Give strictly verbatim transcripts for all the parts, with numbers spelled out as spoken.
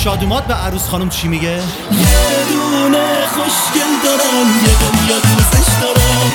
شادومات به عروس خانم چی میگه؟ یه دونه خوشگل دارم، یه دنیا دوستش دارم.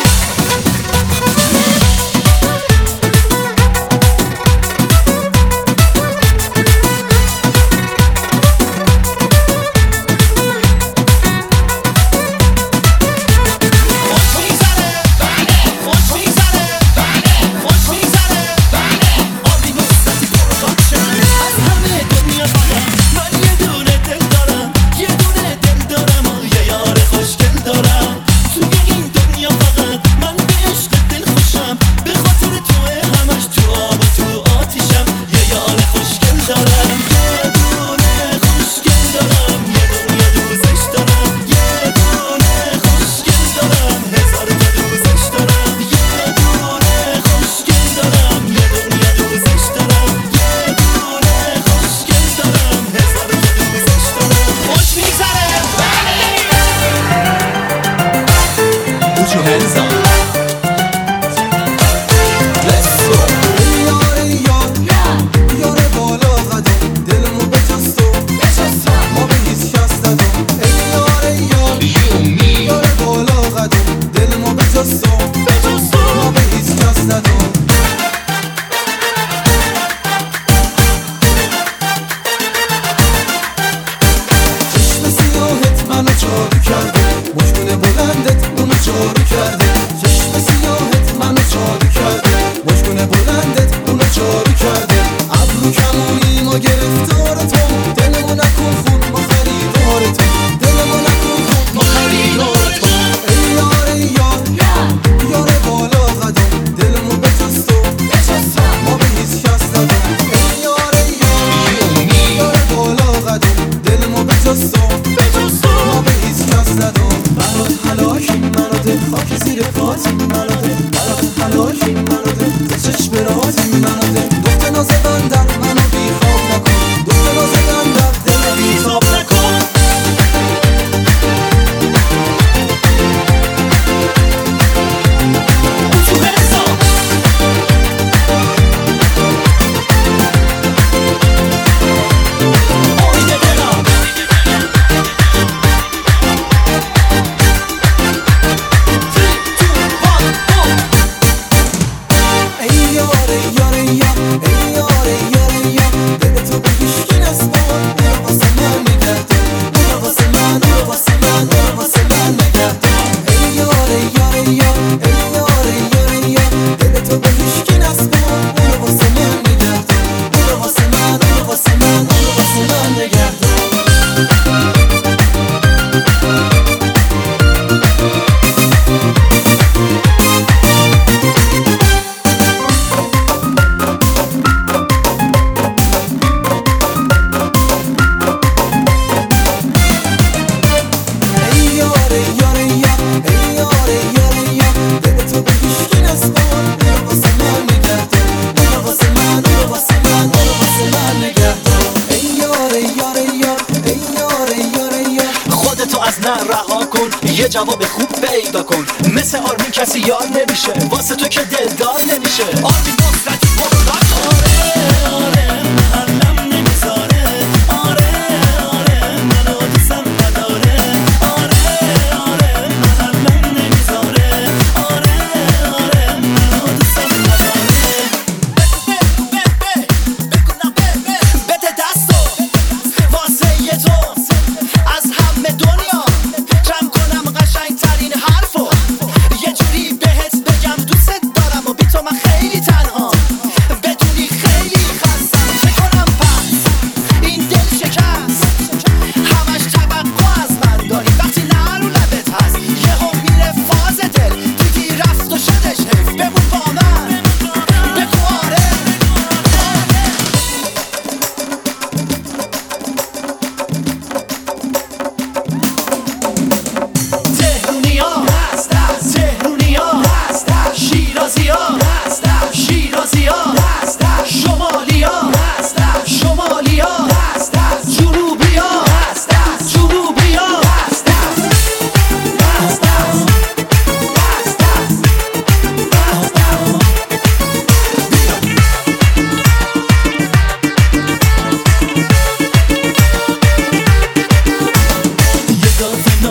یه جواب خوب پیدا کن، مثل آرمین کسی یار نمیشه، واسه تو که دلدار نمیشه. آرمین نصرتی مرداد. آره آره محلم نمیذاره، آره آره منو دوستم نداره، آره آره محلم نمیذاره، آره آره منو دوستم نداره. بگو بگو بگو نه بگو بده دستو واسه یه تو از همه دنیا جمع کنم قشنگ ترین حرفو، یه جوری بهت بگم دوست دارم و بی تو من خیلی تنها، بدونی خیلی خستم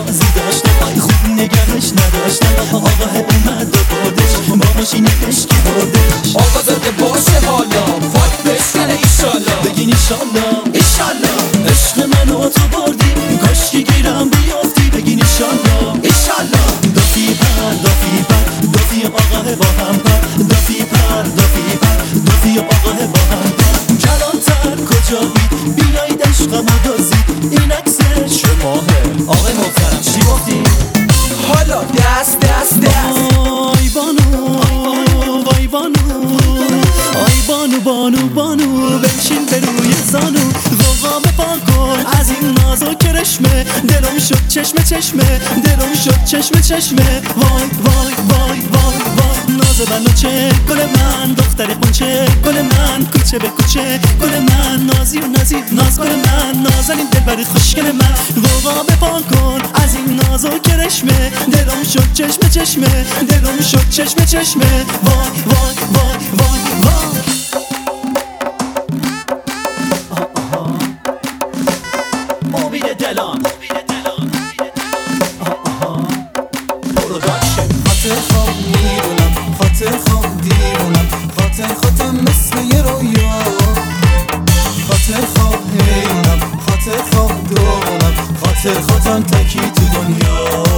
نازی داشتم خوب نگهش نداشتم آقا اومد و بردش با ماشینش کی بردش آقا زده باشه حالا فاک بشکنه ایشالا بگین ایشالله ایشالا عشق منو تو بردی کاش که گیرم بیافتی بگین ایشالله ایشالا دافی پر دافی پر دافی آقا با هم پر دافی پر دافی پر دافی آقا با هم پر کلانتر کجایید بیایید عشقمو دزدید این عکس شماهه آقای محترم چی گفتی؟ حالا دست دست دست وای بانو وای بانو آی بانو بانو بانو بنشین به روی زانو غوغا بپا کن از این ناز و کرشمه دلم شد چشمه چشمه دلم شد چشمه چشمه وای وای وای وای وای ناز بنو چه گل من دختر قنچه گل من کوچه به کوچه گل من نازی و نازی ناز گل من نازنین دلبر خوشگل من غوغا بپا کن از این ناز و کرشمه دلم شد چشمه چشمه دلم شد چشمه چشمه وای وای وای وای وای امید دلان پروداکشن خاطر خواب میدونم خاطر خواب دیرونم خاطر خاطر مثل یه رویا خاطر خواب حیرونم خاطر خواب دونم خاطر خاطر تکی تو دنیا